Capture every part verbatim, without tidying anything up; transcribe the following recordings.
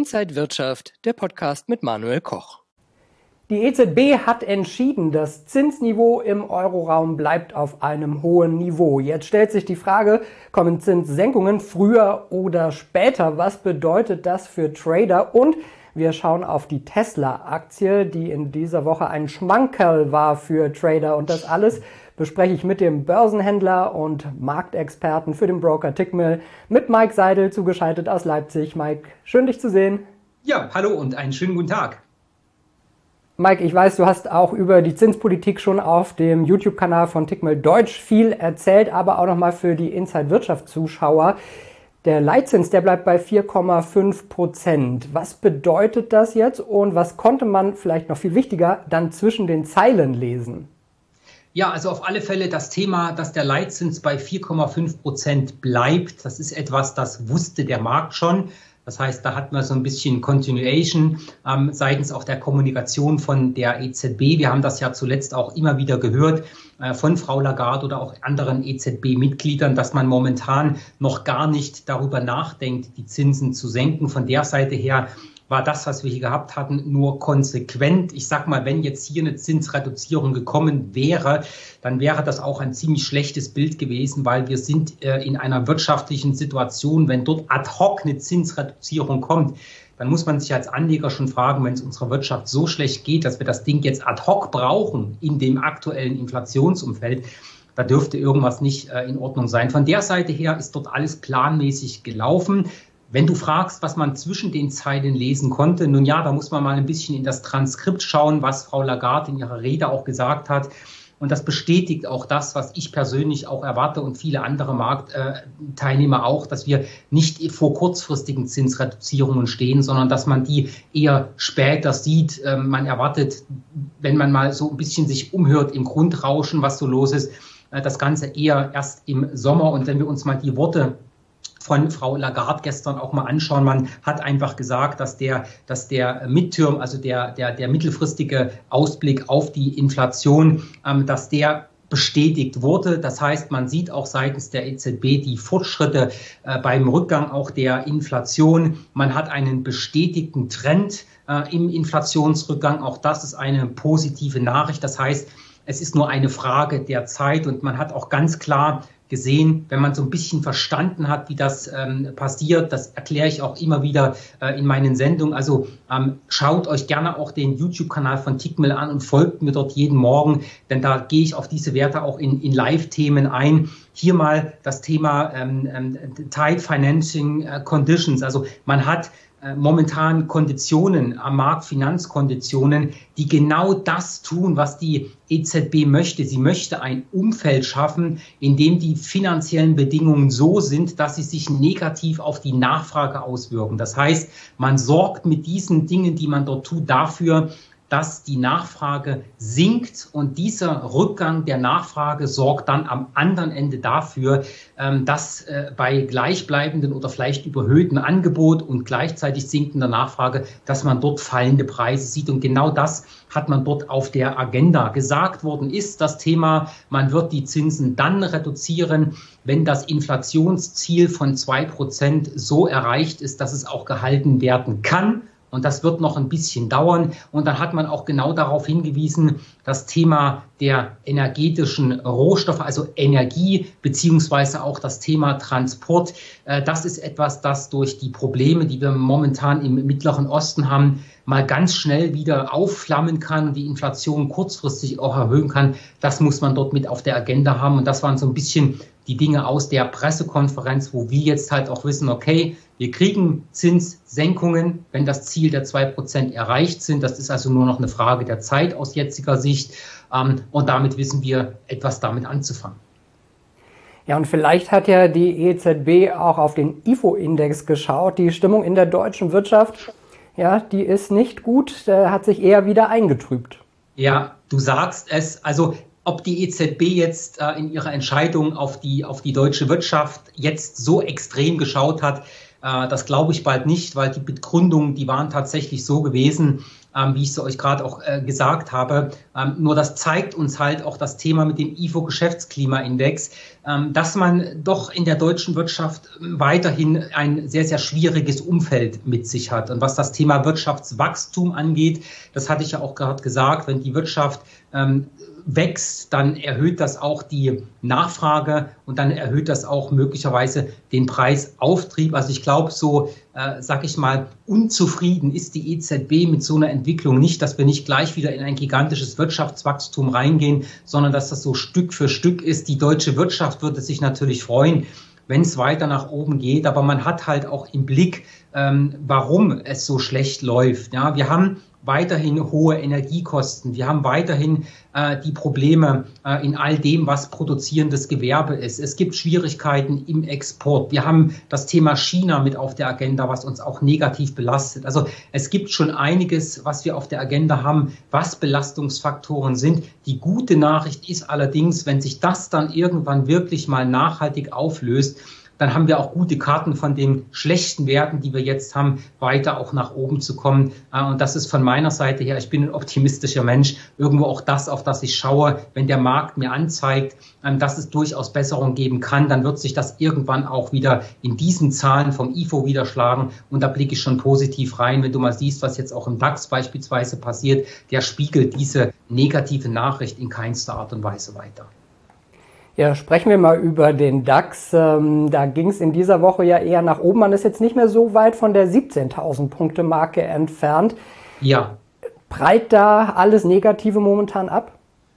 Inside Wirtschaft, der Podcast mit Manuel Koch. Die E Z B hat entschieden, das Zinsniveau im Euroraum bleibt auf einem hohen Niveau. Jetzt stellt sich die Frage, kommen Zinssenkungen früher oder später? Was bedeutet das für Trader? Und wir schauen auf die Tesla-Aktie, die in dieser Woche ein Schmankerl war für Trader. Und das alles bespreche ich mit dem Börsenhändler und Marktexperten für den Broker Tickmill, mit Mike Seidel, zugeschaltet aus Leipzig. Mike, schön dich zu sehen. Ja, hallo und einen schönen guten Tag. Mike, ich weiß, du hast auch über die Zinspolitik schon auf dem YouTube-Kanal von Tickmill Deutsch viel erzählt, aber auch nochmal für die Inside-Wirtschaft-Zuschauer. Der Leitzins, der bleibt bei vier Komma fünf Prozent. Was bedeutet das jetzt und was konnte man, vielleicht noch viel wichtiger, dann zwischen den Zeilen lesen? Ja, also auf alle Fälle das Thema, dass der Leitzins bei vier Komma fünf Prozent bleibt, das ist etwas, das wusste der Markt schon. Das heißt, da hatten wir so ein bisschen Continuation ähm, seitens auch der Kommunikation von der E Z B. Wir haben das ja zuletzt auch immer wieder gehört äh, von Frau Lagarde oder auch anderen E Z B-Mitgliedern, dass man momentan noch gar nicht darüber nachdenkt, die Zinsen zu senken. Von der Seite her war das, was wir hier gehabt hatten, nur konsequent. Ich sag mal, wenn jetzt hier eine Zinsreduzierung gekommen wäre, dann wäre das auch ein ziemlich schlechtes Bild gewesen, weil wir sind äh, in einer wirtschaftlichen Situation, wenn dort ad hoc eine Zinsreduzierung kommt, dann muss man sich als Anleger schon fragen, wenn es unserer Wirtschaft so schlecht geht, dass wir das Ding jetzt ad hoc brauchen in dem aktuellen Inflationsumfeld, da dürfte irgendwas nicht äh, in Ordnung sein. Von der Seite her ist dort alles planmäßig gelaufen. Wenn du fragst, was man zwischen den Zeilen lesen konnte, nun ja, da muss man mal ein bisschen in das Transkript schauen, was Frau Lagarde in ihrer Rede auch gesagt hat. Und das bestätigt auch das, was ich persönlich auch erwarte und viele andere Marktteilnehmer auch, dass wir nicht vor kurzfristigen Zinsreduzierungen stehen, sondern dass man die eher später sieht. Man erwartet, wenn man mal so ein bisschen sich umhört im Grundrauschen, was so los ist, das Ganze eher erst im Sommer. Und wenn wir uns mal die Worte von Frau Lagarde gestern auch mal anschauen. Man hat einfach gesagt, dass der, dass der Midterm, also der, der, der mittelfristige Ausblick auf die Inflation, ähm, dass der bestätigt wurde. Das heißt, man sieht auch seitens der E Z B die Fortschritte äh, beim Rückgang auch der Inflation. Man hat einen bestätigten Trend äh, im Inflationsrückgang. Auch das ist eine positive Nachricht. Das heißt, es ist nur eine Frage der Zeit und man hat auch ganz klar gesehen, wenn man so ein bisschen verstanden hat, wie das ähm, passiert, das erkläre ich auch immer wieder äh, in meinen Sendungen. Also ähm, schaut euch gerne auch den YouTube-Kanal von Tickmill an und folgt mir dort jeden Morgen, denn da gehe ich auf diese Werte auch in, in Live-Themen ein. Hier mal das Thema ähm, ähm, Tight Financing äh, Conditions. Also man hat momentan Konditionen am Markt, Finanzkonditionen, die genau das tun, was die E Z B möchte. Sie möchte ein Umfeld schaffen, in dem die finanziellen Bedingungen so sind, dass sie sich negativ auf die Nachfrage auswirken. Das heißt, man sorgt mit diesen Dingen, die man dort tut, dafür, dass die Nachfrage sinkt und dieser Rückgang der Nachfrage sorgt dann am anderen Ende dafür, dass bei gleichbleibenden oder vielleicht überhöhten Angebot und gleichzeitig sinkender Nachfrage, dass man dort fallende Preise sieht. Und genau das hat man dort auf der Agenda. Gesagt worden ist das Thema, man wird die Zinsen dann reduzieren, wenn das Inflationsziel von zwei Prozent so erreicht ist, dass es auch gehalten werden kann. Und das wird noch ein bisschen dauern. Und dann hat man auch genau darauf hingewiesen, das Thema der energetischen Rohstoffe, also Energie, beziehungsweise auch das Thema Transport. Das ist etwas, das durch die Probleme, die wir momentan im Mittleren Osten haben, mal ganz schnell wieder aufflammen kann, die Inflation kurzfristig auch erhöhen kann. Das muss man dort mit auf der Agenda haben. Und das waren so ein bisschen die Dinge aus der Pressekonferenz, wo wir jetzt halt auch wissen, okay, wir kriegen Zinssenkungen, wenn das Ziel der zwei Prozent erreicht sind. Das ist also nur noch eine Frage der Zeit aus jetziger Sicht. Und damit wissen wir, etwas damit anzufangen. Ja, und vielleicht hat ja die E Z B auch auf den I F O-Index geschaut. Die Stimmung in der deutschen Wirtschaft, ja, die ist nicht gut, hat sich eher wieder eingetrübt. Ja, du sagst es. Also ob die E Z B jetzt äh, in ihrer Entscheidung auf die, auf die deutsche Wirtschaft jetzt so extrem geschaut hat, äh, das glaube ich bald nicht, weil die Begründungen, die waren tatsächlich so gewesen, ähm, wie ich es euch gerade auch äh, gesagt habe. Ähm, nur das zeigt uns halt auch das Thema mit dem I F O-Geschäftsklimaindex, ähm, dass man doch in der deutschen Wirtschaft weiterhin ein sehr, sehr schwieriges Umfeld mit sich hat. Und was das Thema Wirtschaftswachstum angeht, das hatte ich ja auch gerade gesagt, wenn die Wirtschaft ähm, wächst, dann erhöht das auch die Nachfrage und dann erhöht das auch möglicherweise den Preisauftrieb. Also ich glaube, so, äh, sag ich mal, unzufrieden ist die E Z B mit so einer Entwicklung nicht, dass wir nicht gleich wieder in ein gigantisches Wirtschaftswachstum reingehen, sondern dass das so Stück für Stück ist. Die deutsche Wirtschaft würde sich natürlich freuen, wenn es weiter nach oben geht, aber man hat halt auch im Blick, ähm, warum es so schlecht läuft. Ja, wir haben weiterhin hohe Energiekosten. Wir haben weiterhin äh, die Probleme äh, in all dem, was produzierendes Gewerbe ist. Es gibt Schwierigkeiten im Export. Wir haben das Thema China mit auf der Agenda, was uns auch negativ belastet. Also es gibt schon einiges, was wir auf der Agenda haben, was Belastungsfaktoren sind. Die gute Nachricht ist allerdings, wenn sich das dann irgendwann wirklich mal nachhaltig auflöst, dann haben wir auch gute Karten von den schlechten Werten, die wir jetzt haben, weiter auch nach oben zu kommen. Und das ist von meiner Seite her, ich bin ein optimistischer Mensch, irgendwo auch das, auf das ich schaue. Wenn der Markt mir anzeigt, dass es durchaus Besserung geben kann, dann wird sich das irgendwann auch wieder in diesen Zahlen vom I F O widerschlagen. Und da blicke ich schon positiv rein. Wenn du mal siehst, was jetzt auch im DAX beispielsweise passiert, der spiegelt diese negative Nachricht in keinster Art und Weise weiter. Ja, sprechen wir mal über den DAX. Ähm, da ging es in dieser Woche ja eher nach oben. Man ist jetzt nicht mehr so weit von der siebzehntausend Punkte Marke entfernt. Ja. Prallt da alles Negative momentan ab?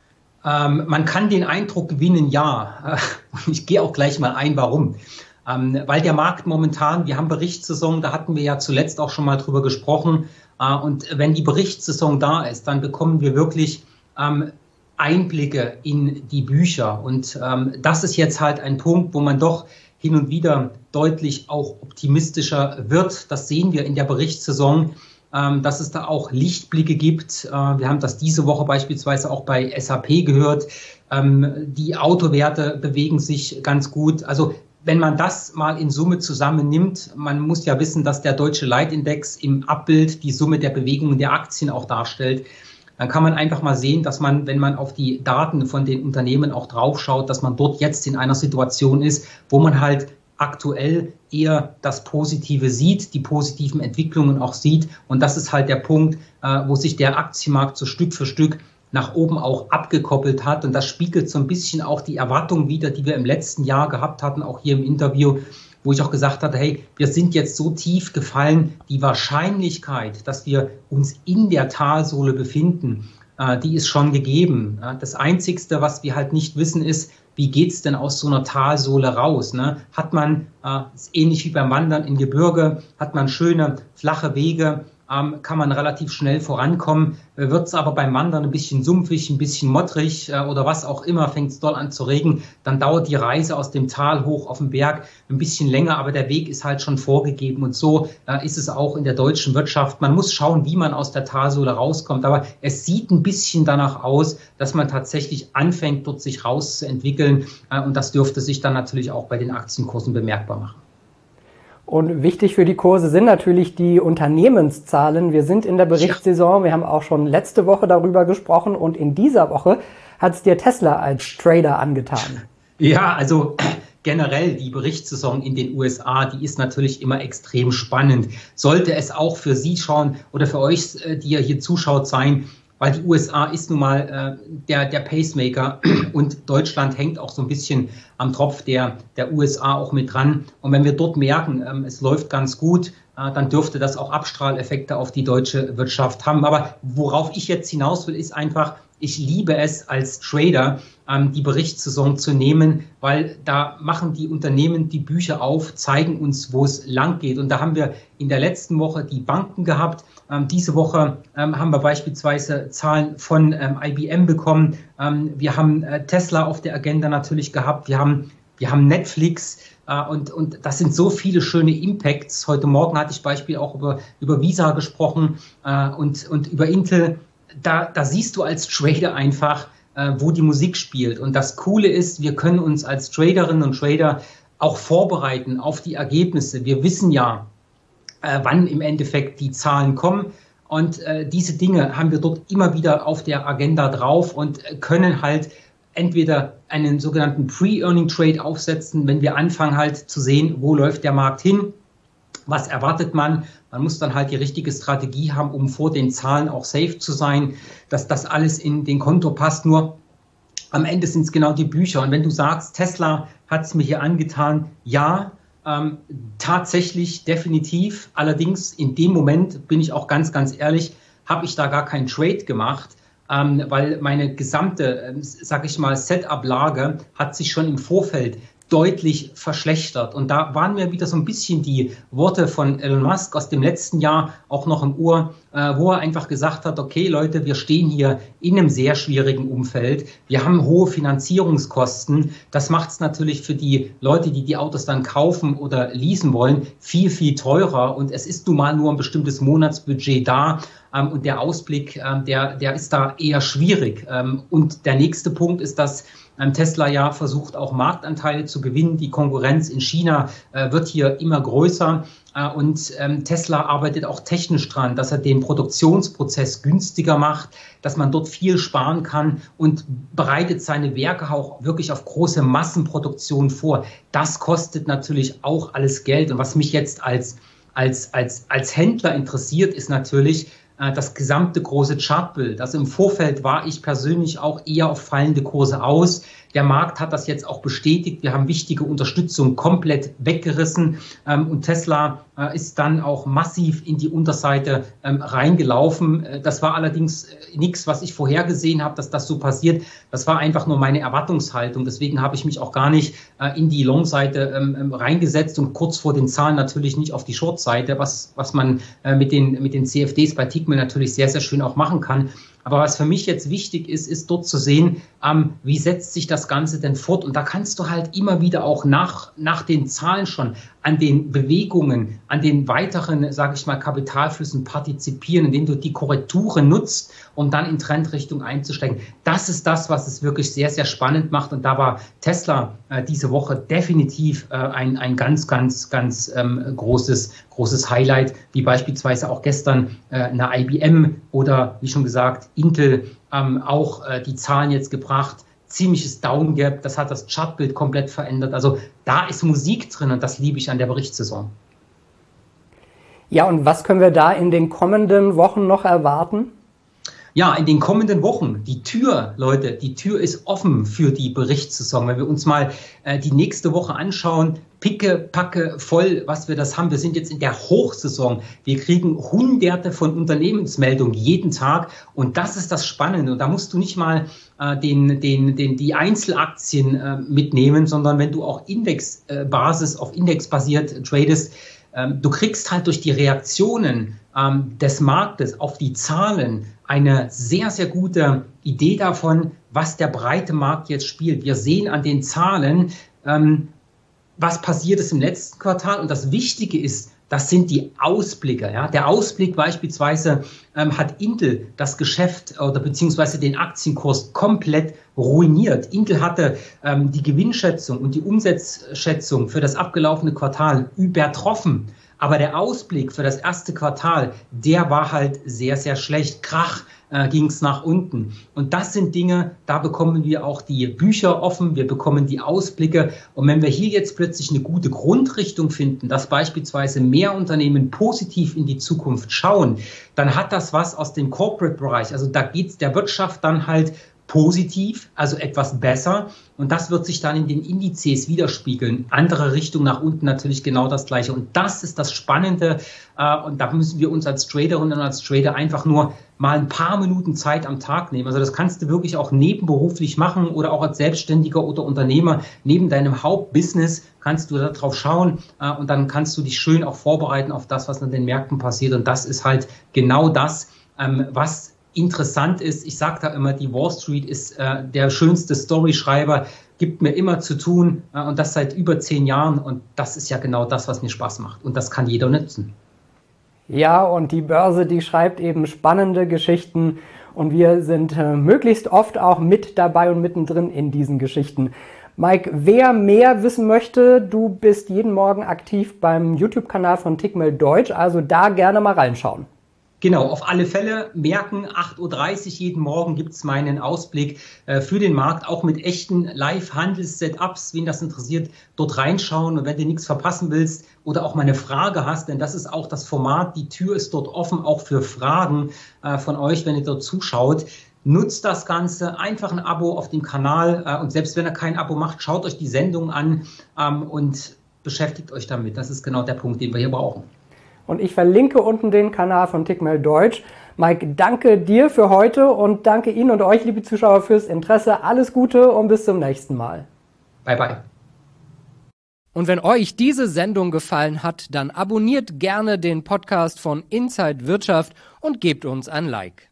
Ähm, man kann den Eindruck gewinnen, ja. Ich gehe auch gleich mal ein, warum. Ähm, weil der Markt momentan, wir haben Berichtssaison, da hatten wir ja zuletzt auch schon mal drüber gesprochen. Äh, und wenn die Berichtssaison da ist, dann bekommen wir wirklich ähm, Einblicke in die Bücher. Und ähm, das ist jetzt halt ein Punkt, wo man doch hin und wieder deutlich auch optimistischer wird. Das sehen wir in der Berichtssaison, ähm, dass es da auch Lichtblicke gibt. Äh, wir haben das diese Woche beispielsweise auch bei S A P gehört. Ähm, die Autowerte bewegen sich ganz gut. Also wenn man das mal in Summe zusammennimmt, man muss ja wissen, dass der deutsche Leitindex im Abbild die Summe der Bewegungen der Aktien auch darstellt. Dann kann man einfach mal sehen, dass man, wenn man auf die Daten von den Unternehmen auch draufschaut, dass man dort jetzt in einer Situation ist, wo man halt aktuell eher das Positive sieht, die positiven Entwicklungen auch sieht. Und das ist halt der Punkt, wo sich der Aktienmarkt so Stück für Stück nach oben auch abgekoppelt hat. Und das spiegelt so ein bisschen auch die Erwartungen wider, die wir im letzten Jahr gehabt hatten, auch hier im Interview, wo ich auch gesagt hatte, hey, wir sind jetzt so tief gefallen, die Wahrscheinlichkeit, dass wir uns in der Talsohle befinden, äh, die ist schon gegeben. Ja, das Einzigste, was wir halt nicht wissen, ist, wie geht's denn aus so einer Talsohle raus? Ne? Hat man, äh, ist ähnlich wie beim Wandern in Gebirge, hat man schöne, flache Wege, ähm, kann man relativ schnell vorankommen. Äh, Wird es aber beim Wandern ein bisschen sumpfig, ein bisschen mottrig äh, oder was auch immer, fängt es doll an zu regnen, dann dauert die Reise aus dem Tal hoch auf den Berg ein bisschen länger, aber der Weg ist halt schon vorgegeben. Und so äh, ist es auch in der deutschen Wirtschaft. Man muss schauen, wie man aus der Talsohle rauskommt, aber es sieht ein bisschen danach aus, dass man tatsächlich anfängt, dort sich rauszuentwickeln, äh, und das dürfte sich dann natürlich auch bei den Aktienkursen bemerkbar machen. Und wichtig für die Kurse sind natürlich die Unternehmenszahlen. Wir sind in der Berichtssaison, wir haben auch schon letzte Woche darüber gesprochen und in dieser Woche hat es dir Tesla als Trader angetan. Ja, also generell die Berichtssaison in den U S A, die ist natürlich immer extrem spannend. Sollte es auch für Sie schauen oder für euch, die ihr hier zuschaut, sein, weil die U S A ist nun mal äh, der, der Pacemaker und Deutschland hängt auch so ein bisschen am Tropf der, der U S A auch mit dran. Und wenn wir dort merken, ähm, es läuft ganz gut, äh, dann dürfte das auch Abstrahleffekte auf die deutsche Wirtschaft haben. Aber worauf ich jetzt hinaus will, ist einfach, ich liebe es als Trader, ähm, die Berichtssaison zu nehmen, weil da machen die Unternehmen die Bücher auf, zeigen uns, wo es lang geht. Und da haben wir in der letzten Woche die Banken gehabt. Ähm, diese Woche ähm, haben wir beispielsweise Zahlen von ähm, I B M bekommen. Ähm, wir haben äh, Tesla auf der Agenda natürlich gehabt. Wir haben, wir haben Netflix. äh, und, und das sind so viele schöne Impacts. Heute Morgen hatte ich Beispiel auch über, über Visa gesprochen äh, und, und über Intel. Da, da siehst du als Trader einfach, äh, wo die Musik spielt. Und das Coole ist, wir können uns als Traderinnen und Trader auch vorbereiten auf die Ergebnisse. Wir wissen ja, äh, wann im Endeffekt die Zahlen kommen. Und äh, diese Dinge haben wir dort immer wieder auf der Agenda drauf und können halt entweder einen sogenannten Pre-Earning-Trade aufsetzen, wenn wir anfangen halt zu sehen, wo läuft der Markt hin, was erwartet man. Man muss dann halt die richtige Strategie haben, um vor den Zahlen auch safe zu sein, dass das alles in den Konto passt. Nur am Ende sind es genau die Bücher. Und wenn du sagst, Tesla hat es mir hier angetan, ja, ähm, tatsächlich, definitiv. Allerdings in dem Moment, bin ich auch ganz, ganz ehrlich, habe ich da gar keinen Trade gemacht, ähm, weil meine gesamte, äh, sag ich mal, Setup-Lage hat sich schon im Vorfeld deutlich verschlechtert. Und da waren mir wieder so ein bisschen die Worte von Elon Musk aus dem letzten Jahr auch noch im Ohr, äh, wo er einfach gesagt hat, okay Leute, wir stehen hier in einem sehr schwierigen Umfeld. Wir haben hohe Finanzierungskosten. Das macht es natürlich für die Leute, die die Autos dann kaufen oder leasen wollen, viel, viel teurer. Und es ist nun mal nur ein bestimmtes Monatsbudget da. Ähm, und der Ausblick, ähm, der, der ist da eher schwierig. Ähm, und der nächste Punkt ist, dass Tesla ja versucht, auch Marktanteile zu gewinnen. Die Konkurrenz in China äh, wird hier immer größer. Äh, und ähm, Tesla arbeitet auch technisch dran, dass er den Produktionsprozess günstiger macht, dass man dort viel sparen kann und bereitet seine Werke auch wirklich auf große Massenproduktion vor. Das kostet natürlich auch alles Geld. Und was mich jetzt als, als, als, als Händler interessiert, ist natürlich das gesamte große Chartbild. Also im Vorfeld war ich persönlich auch eher auf fallende Kurse aus. Der Markt hat das jetzt auch bestätigt. Wir haben wichtige Unterstützung komplett weggerissen. Und Tesla ist dann auch massiv in die Unterseite reingelaufen. Das war allerdings nichts, was ich vorhergesehen habe, dass das so passiert. Das war einfach nur meine Erwartungshaltung. Deswegen habe ich mich auch gar nicht in die Long-Seite reingesetzt und kurz vor den Zahlen natürlich nicht auf die Short-Seite, was, was man mit den, mit den C F Ds bei Tickmill natürlich sehr, sehr schön auch machen kann. Aber was für mich jetzt wichtig ist, ist dort zu sehen, ähm, wie setzt sich das Ganze denn fort? Und da kannst du halt immer wieder auch nach, nach den Zahlen schon an den Bewegungen, an den weiteren, sage ich mal, Kapitalflüssen partizipieren, indem du die Korrekturen nutzt, um dann in Trendrichtung einzusteigen. Das ist das, was es wirklich sehr, sehr spannend macht. Und da war Tesla äh, diese Woche definitiv äh, ein, ein ganz, ganz, ganz ähm, großes, großes Highlight, wie beispielsweise auch gestern äh, eine I B M oder, wie schon gesagt, Intel ähm, auch äh, die Zahlen jetzt gebracht. Ziemliches Downgap, das hat das Chartbild komplett verändert. Also da ist Musik drin und das liebe ich an der Berichtssaison. Ja, und was können wir da in den kommenden Wochen noch erwarten? Ja, in den kommenden Wochen, die Tür, Leute, die Tür ist offen für die Berichtssaison. Wenn wir uns mal äh, die nächste Woche anschauen, picke, packe, voll, was wir das haben. Wir sind jetzt in der Hochsaison. Wir kriegen hunderte von Unternehmensmeldungen jeden Tag und das ist das Spannende. Und da musst du nicht mal äh, den, den, den, die Einzelaktien äh, mitnehmen, sondern wenn du auch Indexbasis, äh, auf Index basiert tradest, ähm, du kriegst halt durch die Reaktionen ähm, des Marktes auf die Zahlen eine sehr, sehr gute Idee davon, was der breite Markt jetzt spielt. Wir sehen an den Zahlen, ähm, was passiert ist im letzten Quartal. Und das Wichtige ist, das sind die Ausblicke. Ja? Der Ausblick beispielsweise ähm, hat Intel das Geschäft oder beziehungsweise den Aktienkurs komplett ruiniert. Intel hatte ähm, die Gewinnschätzung und die Umsatzschätzung für das abgelaufene Quartal übertroffen. Aber der Ausblick für das erste Quartal, der war halt sehr, sehr schlecht. Krach äh, ging es nach unten. Und das sind Dinge, da bekommen wir auch die Bücher offen, wir bekommen die Ausblicke. Und wenn wir hier jetzt plötzlich eine gute Grundrichtung finden, dass beispielsweise mehr Unternehmen positiv in die Zukunft schauen, dann hat das was aus dem Corporate-Bereich. Also da geht es der Wirtschaft dann halt positiv, also etwas besser. Und das wird sich dann in den Indizes widerspiegeln. Andere Richtung nach unten natürlich genau das Gleiche. Und das ist das Spannende. Und da müssen wir uns als Traderinnen und als Trader einfach nur mal ein paar Minuten Zeit am Tag nehmen. Also das kannst du wirklich auch nebenberuflich machen oder auch als Selbstständiger oder Unternehmer. Neben deinem Hauptbusiness kannst du da drauf schauen. Und dann kannst du dich schön auch vorbereiten auf das, was an den Märkten passiert. Und das ist halt genau das, was interessant ist. Ich sage da immer, die Wall Street ist äh, der schönste Storyschreiber, gibt mir immer zu tun äh, und das seit über zehn Jahren und das ist ja genau das, was mir Spaß macht und das kann jeder nutzen. Ja, und die Börse, die schreibt eben spannende Geschichten und wir sind äh, möglichst oft auch mit dabei und mittendrin in diesen Geschichten. Mike, wer mehr wissen möchte, du bist jeden Morgen aktiv beim YouTube-Kanal von Tickmill Deutsch, also da gerne mal reinschauen. Genau, auf alle Fälle merken, acht Uhr dreißig jeden Morgen gibt's meinen Ausblick äh, für den Markt, auch mit echten Live-Handels-Setups. Wen das interessiert, dort reinschauen. Und wenn du nichts verpassen willst oder auch mal eine Frage hast, denn das ist auch das Format, die Tür ist dort offen, auch für Fragen äh, von euch, wenn ihr dort zuschaut. Nutzt das Ganze, einfach ein Abo auf dem Kanal äh, und selbst wenn ihr kein Abo macht, schaut euch die Sendung an ähm, und beschäftigt euch damit. Das ist genau der Punkt, den wir hier brauchen. Und ich verlinke unten den Kanal von Tickmail Deutsch. Mike, danke dir für heute und danke Ihnen und euch, liebe Zuschauer, fürs Interesse. Alles Gute und bis zum nächsten Mal. Bye, bye. Und wenn euch diese Sendung gefallen hat, dann abonniert gerne den Podcast von Inside Wirtschaft und gebt uns ein Like.